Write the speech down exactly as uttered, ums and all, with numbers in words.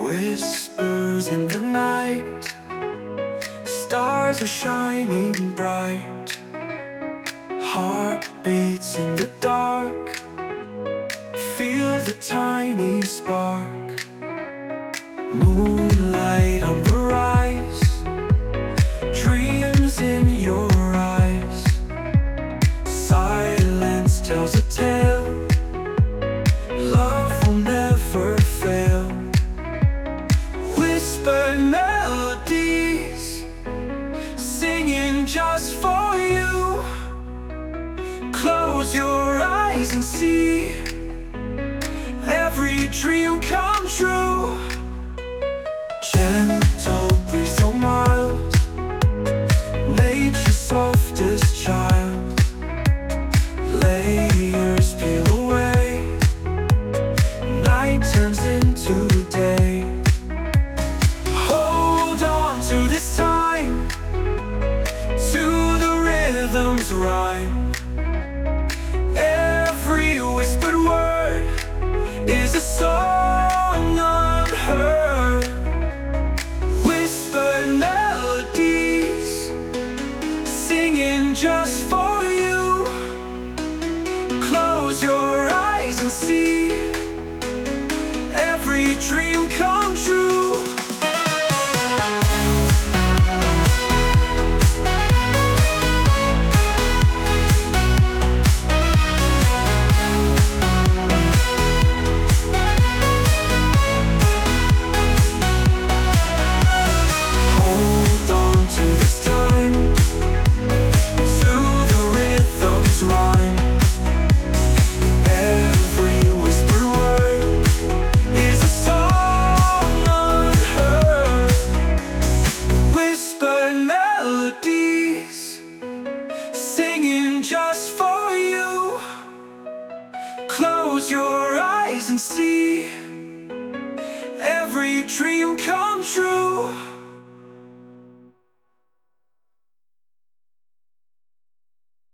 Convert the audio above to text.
Whispers in the night, stars are shining bright. Heartbeats in the dark, feel the tiny spark. Moonlight on the rise, dreams in your eyes. Silence tells a tale, love will never fail. Whispered melodies, singing just for you. Close your eyes and see every dream come true. Gentle breeze so mild, nature's softest child. Layers peel away, night turns into day. Hold on to this time, to the rhythm's rhyme. Every whispered word is a song unheard. Whispered melodies, singing just for you. Close your eyes and see every dream come true. Singing just for you. Close your eyes and see every dream come true.